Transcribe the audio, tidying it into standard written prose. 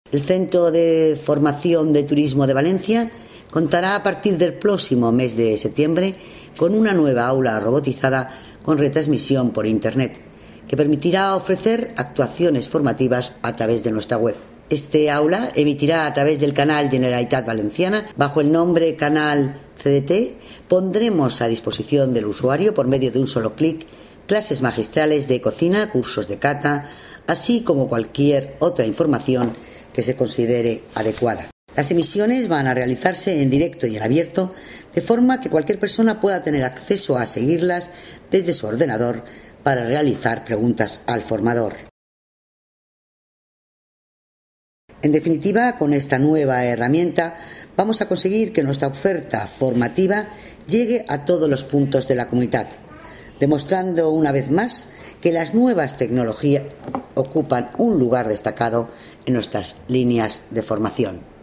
El Centro de Formación de Turismo de Valencia contará a partir del próximo mes de septiembre con una nueva aula robotizada con retransmisión por Internet, que permitirá ofrecer actuaciones formativas a través de nuestra web. Este aula emitirá a través del canal Generalitat Valenciana bajo el nombre Canal CDT. Pondremos a disposición del usuario, por medio de un solo clic, clases magistrales de cocina, cursos de cata, así como cualquier otra información que se considere adecuada. Las emisiones van a realizarse en directo y en abierto, de forma que cualquier persona pueda tener acceso a seguirlas desde su ordenador para realizar preguntas al formador. En definitiva, con esta nueva herramienta vamos a conseguir que nuestra oferta formativa llegue a todos los puntos de la comunidad, demostrando una vez más que las nuevas tecnologías ocupan un lugar destacado en nuestras líneas de formación.